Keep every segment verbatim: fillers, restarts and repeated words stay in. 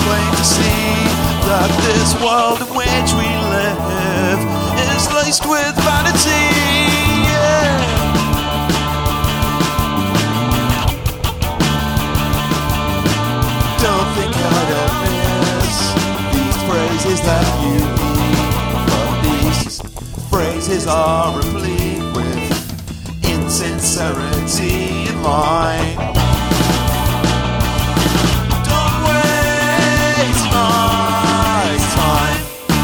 plain to see that this world in which we live is laced with vanity. Yeah. Don't think I don't miss these phrases that you need, but these phrases are replete with insincerity in line. Don't waste my time.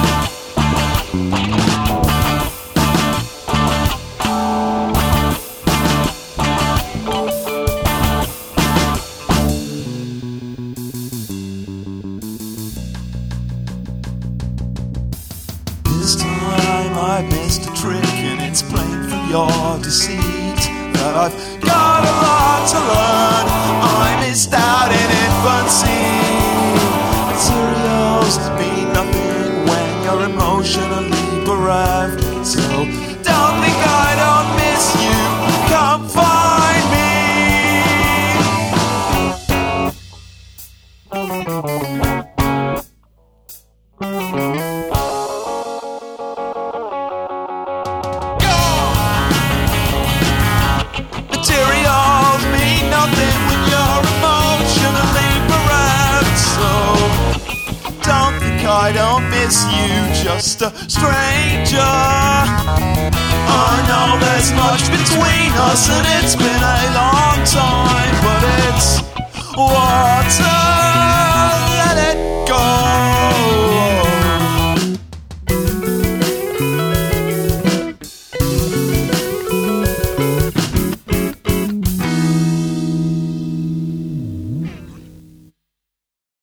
This time I missed a trick, and it's plain from your deceit that I've got a lot to learn. I missed out in infancy. Materials mean nothing when you're emotionally bereft. So don't think I don't miss you. Come find me. Materials mean nothing when you're emotionally bereft. So don't think I don't miss you, just a stranger. I know there's much between us and it's been a long time, but it's water.